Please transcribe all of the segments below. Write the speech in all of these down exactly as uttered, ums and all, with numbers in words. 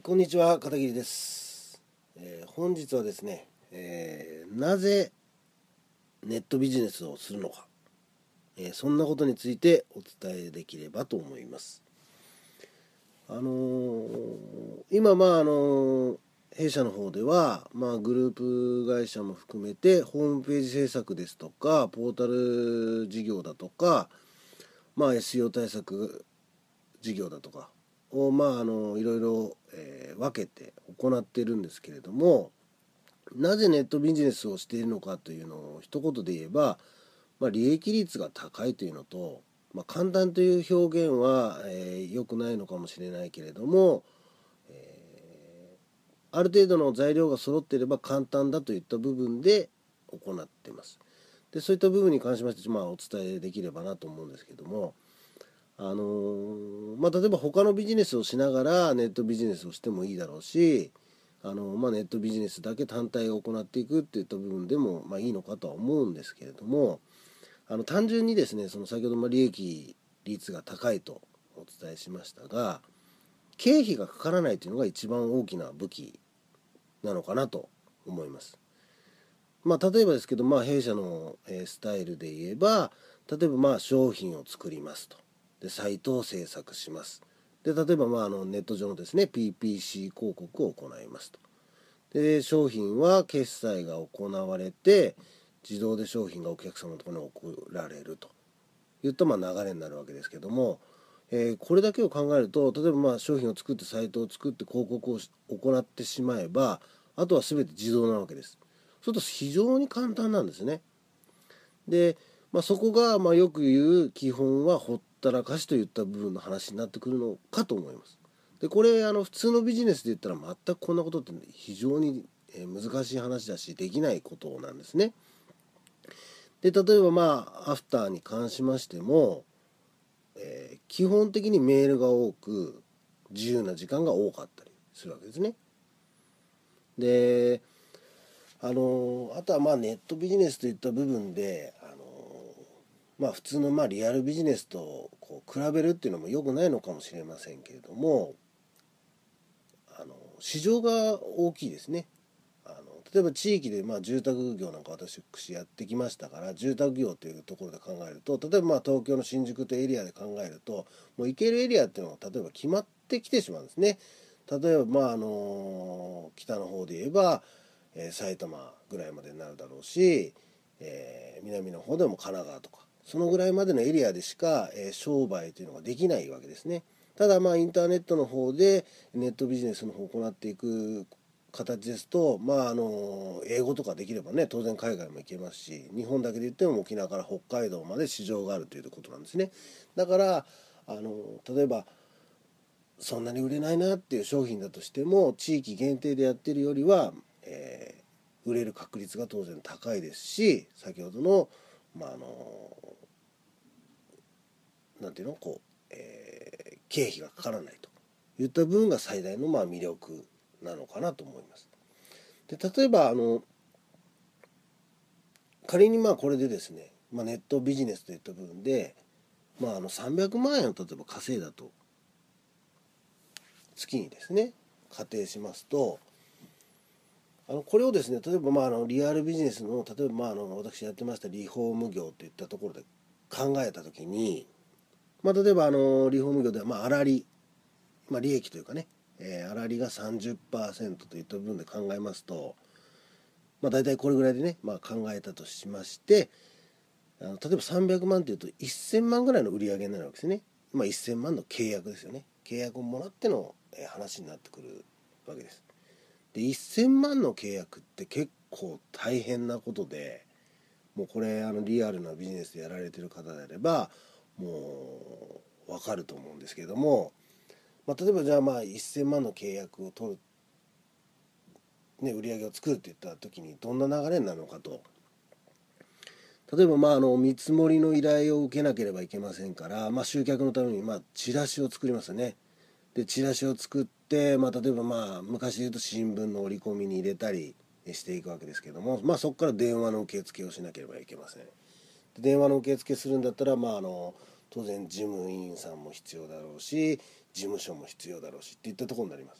こんにちは、片桐です。えー本日はですね、えーなぜネットビジネスをするのか、えーそんなことについてお伝えできればと思います。あのー今まああのー弊社の方では、まあ、グループ会社も含めてホームページ制作ですとかポータル事業だとか、まあ、エスイーオー 対策事業だとかを、まあ、あのいろいろ、えー分けて行っているんですけれども、なぜネットビジネスをしているのかというのを一言で言えば、まあ、利益率が高いというのと、まあ、簡単という表現は、えー、良くないのかもしれないけれども、えーある程度の材料が揃っていれば簡単だといった部分で行っています。でそういった部分に関しまして、まあ、お伝えできればなと思うんですけども、あのーまあ、例えば他のビジネスをしながらネットビジネスをしてもいいだろうし、あのまあ、ネットビジネスだけ単体を行っていくっていった部分でも、まあ、いいのかとは思うんですけれども、あの単純にですね、その先ほどまあ利益率が高いとお伝えしましたが、経費がかからないというのが一番大きな武器なのかなと思います。まあ、例えばですけど、まあ、弊社のスタイルで言えば、例えばまあ商品を作りますと。で、サイトを制作します。で、例えばまああのネット上のですね、ピーピーシー 広告を行いますと。で、商品は決済が行われて、自動で商品がお客様のところに送られるといったまあ流れになるわけですけども、えーこれだけを考えると、例えばまあ商品を作ってサイトを作って広告を行ってしまえば、あとは全て自動なわけです。そうすると非常に簡単なんですね。で、まあ、そこがまあよく言う基本はほったらかしといった部分の話になってくるのかと思います。でこれあの普通のビジネスで言ったら全くこんなことって非常に難しい話だしできないことなんですね。で例えばまあアフターに関しましても、えー基本的にメールが多く自由な時間が多かったりするわけですね。であのあとはまあネットビジネスといった部分で、あのまあ普通のまあリアルビジネスとこう比べるっていうのも良くないのかもしれませんけれども、あの市場が大きいですね。あの例えば地域でまあ住宅業なんか私やってきましたから、住宅業というところで考えると、例えばまあ東京の新宿というエリアで考えると、もう行けるエリアっていうのが例えば決まってきてしまうんですね。例えばまああの北の方で言えば、えー埼玉ぐらいまでになるだろうし、えー南の方でも神奈川とかそのぐらいまでのエリアでしか、えー商売というのができないわけですね。ただまあインターネットの方でネットビジネスの方を行っていく形ですと、まああの英語とかできればね、当然海外も行けますし、日本だけで言っても沖縄から北海道まで市場があるということなんですね。だからあの例えばそんなに売れないなっていう商品だとしても、地域限定でやってるよりは、えー売れる確率が当然高いですし、先ほどのまああのなんていうのこう、えー経費がかからないといった部分が最大のまあ魅力なのかなと思います。で例えばあの仮にまあこれでですね、まあ、ネットビジネスといった部分で、まあ、あのさんびゃくまんえんを例えば稼いだと月にですね仮定しますと、あのこれをですね、例えばまああのリアルビジネスの例えばまああの私やってましたリフォーム業といったところで考えたときに、まあ、例えばあのリフォーム業ではまあ粗利、まあ、利益というかね、えー、粗利が さんじゅっパーセント といった部分で考えますと、まあ、大体これぐらいでね、まあ、考えたとしまして、あの例えばさんびゃくまんというとせんまんぐらいの売り上げになるわけですね。まあ、せんまんの契約ですよね。契約をもらっての話になってくるわけです。でせんまんの契約って結構大変なことで、もうこれあのリアルなビジネスでやられてる方であればもう分かると思うんですけれども、まあ、例えばじゃあまあせんまんの契約を取る、ね、売り上げを作るっていった時にどんな流れになるのかと。例えばまああの見積もりの依頼を受けなければいけませんから、まあ、集客のためにまあチラシを作りますよね。でチラシを作って、まあ、例えばまあ昔で言うと新聞の折り込みに入れたりしていくわけですけども、まあ、そこから電話の受付をしなければいけません。で電話の受付するんだったら、まあ、あの当然事務員さんも必要だろうし事務所も必要だろうしっていったところになります。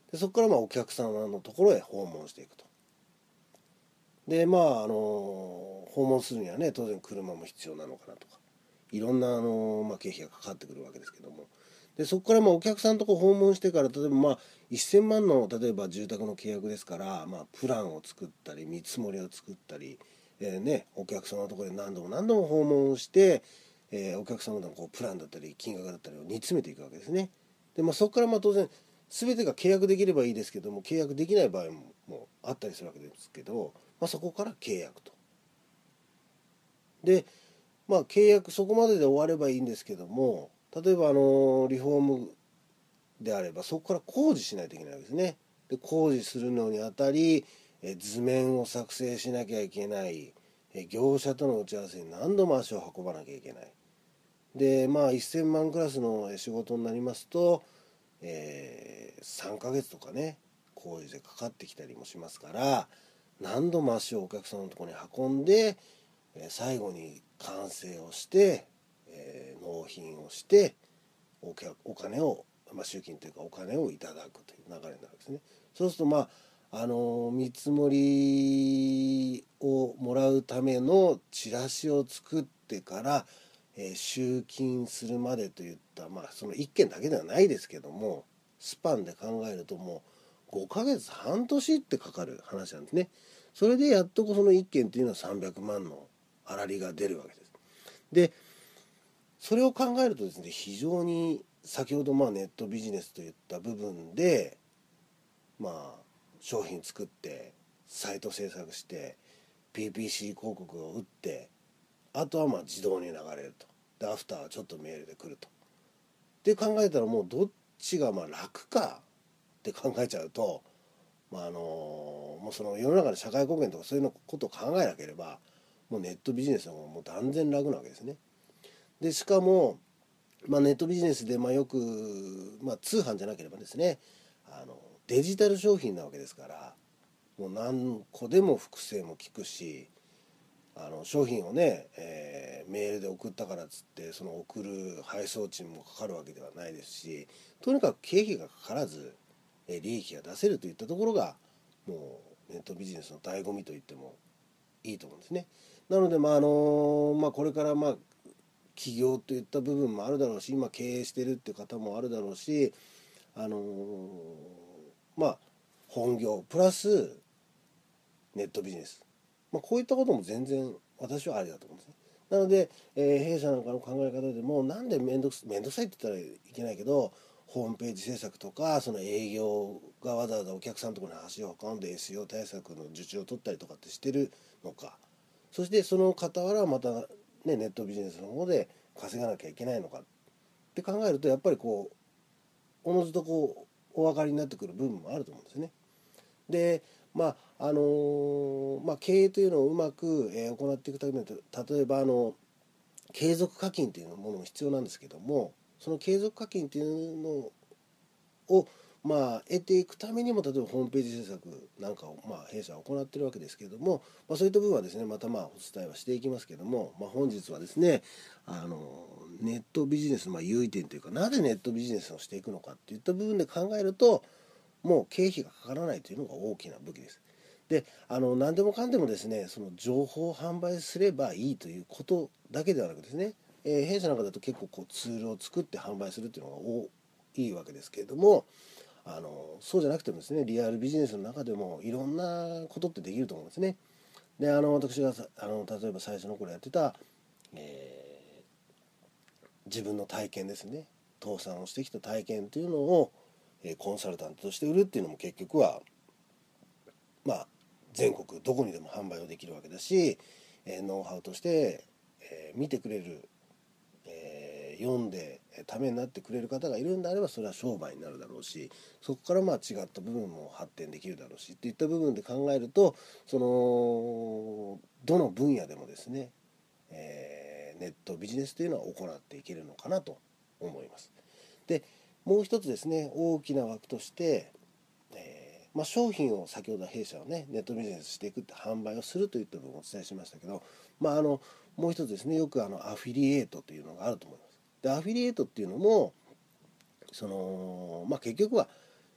でそこからまあお客様のところへ訪問していくと。でまああの訪問するにはね当然車も必要なのかなとかいろんなあの、まあ、経費がかかってくるわけですけども、でそこからまあお客さんとこ訪問してから例えばまあせんまんの例えば住宅の契約ですから、まあ、プランを作ったり見積もりを作ったり、えーね、お客様のところで何度も何度も訪問して、えー、お客様のこうプランだったり金額だったりを煮詰めていくわけですね。で、まあ、そこからまあ当然全てが契約できればいいですけども契約できない場合ももあったりするわけですけど、まあ、そこから契約と。でまあ契約そこまでで終わればいいんですけども、例えばあのリフォームであればそこから工事しないといけないわけですね。で工事するのにあたりえ図面を作成しなきゃいけない、え業者との打ち合わせに何度も足を運ばなきゃいけない。でまあせんまんクラスの仕事になりますと、えー、さんかげつとかね工事でかかってきたりもしますから、何度も足をお客さんのところに運んで、えー、最後に完成をして、えー、納品をしてお客お金を、まあ、集金というかお金をいただくという流れになるんですね。そうするとまああの見積もりをもらうためのチラシを作ってから、えー、集金するまでといった、まあ、そのいっけんだけではないですけどもスパンで考えるともうごかげつ半年ってかかる話なんですね。それでやっとこそのいっけんっていうのはさんびゃくまんの粗利が出るわけです。でそれを考えるとですね非常に先ほどまあネットビジネスといった部分でまあ商品作ってサイト制作して ピーピーシー 広告を打ってあとはまあ自動に流れると。でアフターはちょっとメールで来ると。って考えたらもうどっちがまあ楽かって考えちゃうと、まああのもうその世の中の社会貢献とかそういうことを考えなければもうネットビジネスはもう断然楽なわけですね。でしかも、まあ、ネットビジネスでまあよく、まあ、通販じゃなければですねあのデジタル商品なわけですからもう何個でも複製も効くしあの商品をね、えー、メールで送ったからっつってその送る配送賃もかかるわけではないですしとにかく経費がかからず、えー、利益が出せるといったところがもうネットビジネスの醍醐味と言ってもいいと思うんですね。なのでまああのまあこれからまあ起業といった部分もあるだろうし今経営してるって方もあるだろうしあのー、まあ本業プラスネットビジネス、まあ、こういったことも全然私はありだと思うんですね。なので、えー、弊社なんかの考え方でもなんで面倒く面倒くさいって言ったらいけないけどホームページ制作とかその営業がわざわざお客さんのところに足を運んで エスイーオー 対策の受注を取ったりとかってしてるのか、そしてその傍らまた、ね、ネットビジネスの方で稼がなきゃいけないのかって考えるとやっぱりこうおのずとこうお分かりになってくる部分もあると思うんですね。でまああのーまあ、経営というのをうまく、えー、行っていくために例えばあの継続課金というものも必要なんですけどもその継続課金というのを、まあ、得ていくためにも例えばホームページ制作なんかを、まあ、弊社は行っているわけですけれども、まあ、そういった部分はですねまたまあお伝えはしていきますけども、まあ、本日はですねあのネットビジネスのまあ優位点というかなぜネットビジネスをしていくのかっていった部分で考えるともう経費がかからないというのが大きな武器です。であの何でもかんでもですねその情報を販売すればいいということだけではなくですね、えー、弊社なんかだと結構こうツールを作って販売するっていうのが多いわけですけれどもあのそうじゃなくてもですねリアルビジネスの中でもいろんなことってできると思うんですね。であの私があの例えば最初の頃やってた、えー、自分の体験ですね倒産をしてきた体験というのをコンサルタントとして売るっていうのも結局はまあ全国どこにでも販売をできるわけだし、えー、ノウハウとして、えー、見てくれる、えー、読んでためになってくれる方がいるんであればそれは商売になるだろうしそこからまあ違った部分も発展できるだろうしといった部分で考えるとそのどの分野でもですね、えー、ネットビジネスというのは行っていけるのかなと思います。でもう一つですね大きな枠として、えーまあ、商品を先ほど弊社はねネットビジネスしていくって販売をするといった部分をお伝えしましたけど、まあ、あのもう一つですねよくあのアフィリエイトというのがあると思います。でアフィリエイトっていうのもその、まあ、結局は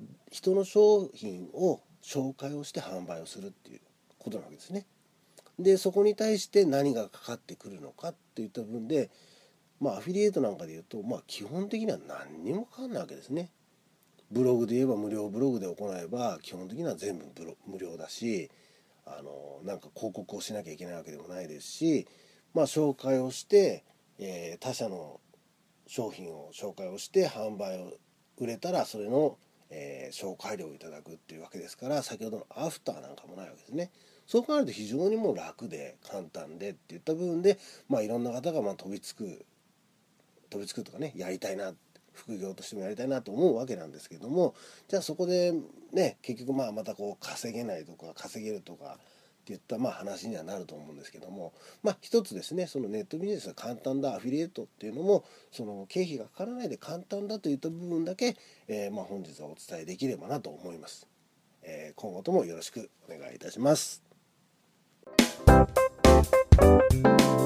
人の商品を紹介をして販売をするっていうことなわけですね。でそこに対して何がかかってくるのかっていった部分で、まあアフィリエイトなんかで言うと、まあ基本的には何にもかかんないわけですね。ブログで言えば無料ブログで行えば基本的には全部無料だし、あのなんか広告をしなきゃいけないわけでもないですし、まあ紹介をして、えー、他社の商品を紹介をして販売を売れたらそれの、えー、紹介料をいただくっていうわけですから、先ほどのアフターなんかもないわけですね。そう考えると非常にもう楽で簡単でっていった部分で、まあいろんな方がまあ飛びつく飛びつくとかね、やりたいな、副業としてもやりたいなと思うわけなんですけども、じゃあそこでね結局まあまたこう稼げないとか稼げるとかっていったまあ話にはなると思うんですけども、まあ一つですね、そのネットビジネスが簡単だ、アフィリエイトっていうのもその経費がかからないで簡単だといった部分だけ、えー、まあ本日はお伝えできればなと思います。えー、今後ともよろしくお願いいたします。